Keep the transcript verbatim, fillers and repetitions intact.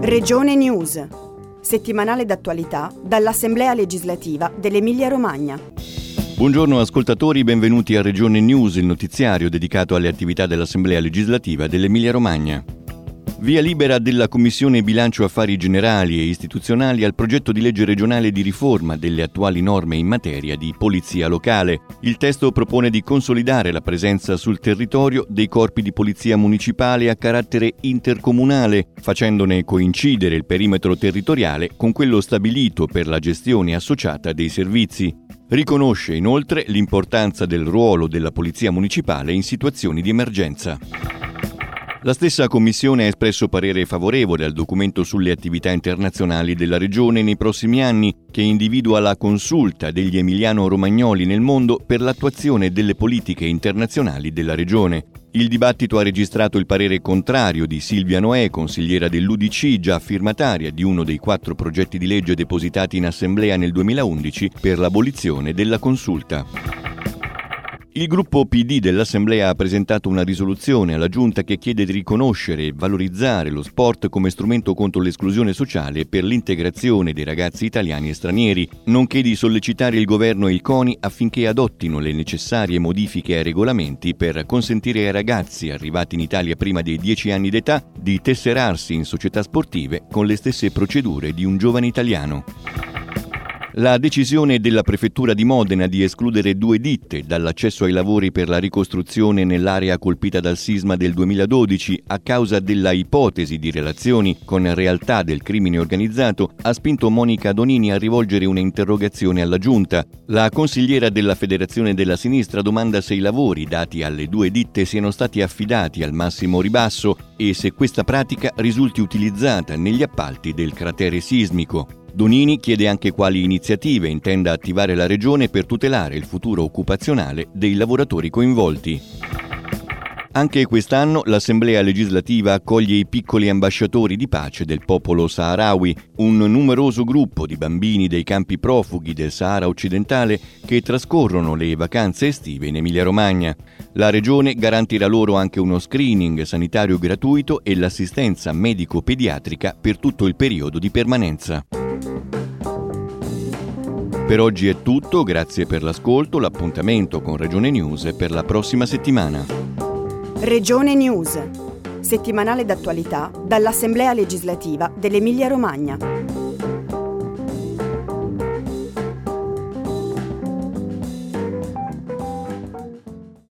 Regione News, settimanale d'attualità dall'Assemblea legislativa dell'Emilia-Romagna. Buongiorno ascoltatori, benvenuti a Regione News, il notiziario dedicato alle attività dell'Assemblea legislativa dell'Emilia-Romagna. Via libera della Commissione Bilancio Affari Generali e Istituzionali al progetto di legge regionale di riforma delle attuali norme in materia di polizia locale. Il testo propone di consolidare la presenza sul territorio dei corpi di polizia municipale a carattere intercomunale, facendone coincidere il perimetro territoriale con quello stabilito per la gestione associata dei servizi. Riconosce inoltre l'importanza del ruolo della polizia municipale in situazioni di emergenza. La stessa Commissione ha espresso parere favorevole al documento sulle attività internazionali della Regione nei prossimi anni, che individua la consulta degli emiliano-romagnoli nel mondo per l'attuazione delle politiche internazionali della Regione. Il dibattito ha registrato il parere contrario di Silvia Noè, consigliera dell'U D C, già firmataria di uno dei quattro progetti di legge depositati in Assemblea nel duemilaundici per l'abolizione della consulta. Il gruppo P D dell'Assemblea ha presentato una risoluzione alla Giunta che chiede di riconoscere e valorizzare lo sport come strumento contro l'esclusione sociale per l'integrazione dei ragazzi italiani e stranieri, nonché di sollecitare il governo e il CONI affinché adottino le necessarie modifiche ai regolamenti per consentire ai ragazzi arrivati in Italia prima dei dieci anni d'età di tesserarsi in società sportive con le stesse procedure di un giovane italiano. La decisione della Prefettura di Modena di escludere due ditte dall'accesso ai lavori per la ricostruzione nell'area colpita dal sisma del duemiladodici a causa della ipotesi di relazioni con realtà del crimine organizzato ha spinto Monica Donini a rivolgere un'interrogazione alla Giunta. La consigliera della Federazione della Sinistra domanda se i lavori dati alle due ditte siano stati affidati al massimo ribasso e se questa pratica risulti utilizzata negli appalti del cratere sismico. Donini chiede anche quali iniziative intenda attivare la Regione per tutelare il futuro occupazionale dei lavoratori coinvolti. Anche quest'anno l'Assemblea legislativa accoglie i piccoli ambasciatori di pace del popolo saharawi, un numeroso gruppo di bambini dei campi profughi del Sahara occidentale che trascorrono le vacanze estive in Emilia-Romagna. La Regione garantirà loro anche uno screening sanitario gratuito e l'assistenza medico-pediatrica per tutto il periodo di permanenza. Per oggi è tutto, grazie per l'ascolto, l'appuntamento con Regione News è per la prossima settimana. Regione News, settimanale d'attualità dall'Assemblea legislativa dell'Emilia-Romagna.